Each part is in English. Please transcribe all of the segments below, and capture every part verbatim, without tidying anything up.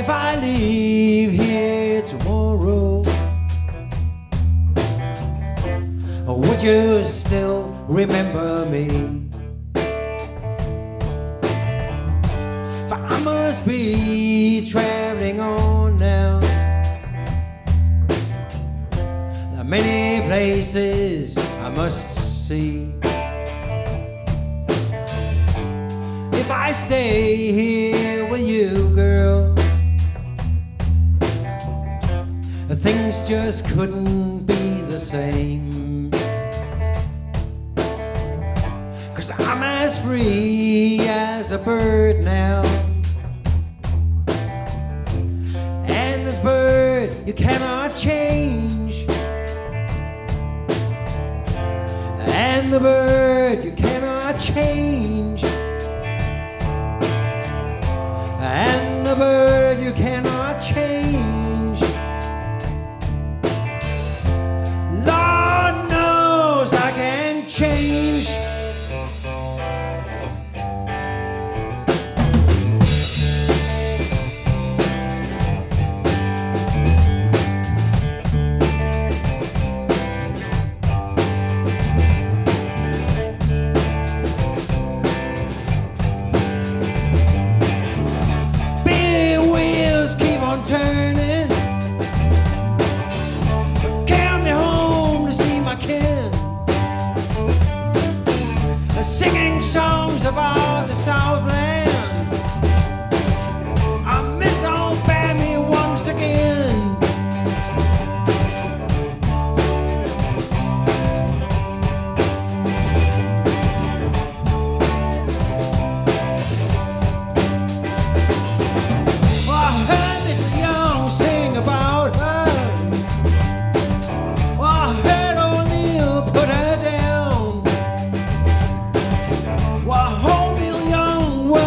If I leave here tomorrow, would you still remember me? For I must be traveling on now. There are many places I must see. If I stay here with you, girl, things just couldn't be the same. 'Cause I'm as free as a bird now, and this bird you cannot change, and the bird you cannot change, and the bird you cannot change. Lord knows I can change. Turning, carry me home to see my kin, singing songs about the Southland. I miss old Bammy once again. Well, I heard Mister Young sing about her. Well, I heard O'Neill put her down. Well, I hope Neil Young will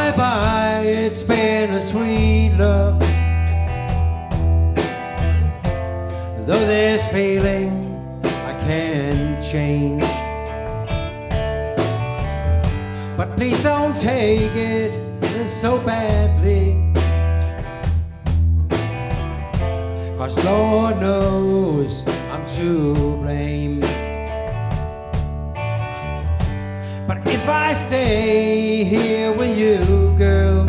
Bye-bye, it's been a sweet love. Though this feeling I can't change, but please don't take it so badly, 'cause Lord knows I'm to blame. But if I stay here with you, girl,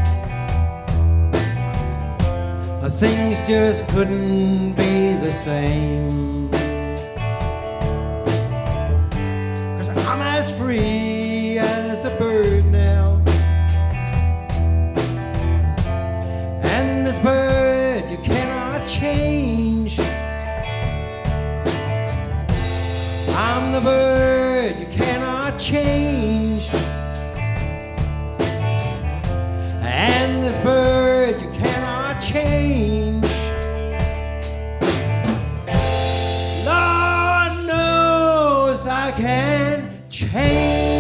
things just couldn't be the same. 'Cause I'm as free as a bird now, and this bird you cannot change. I'm the bird you cannot change, and this bird you cannot change. Lord knows I can change.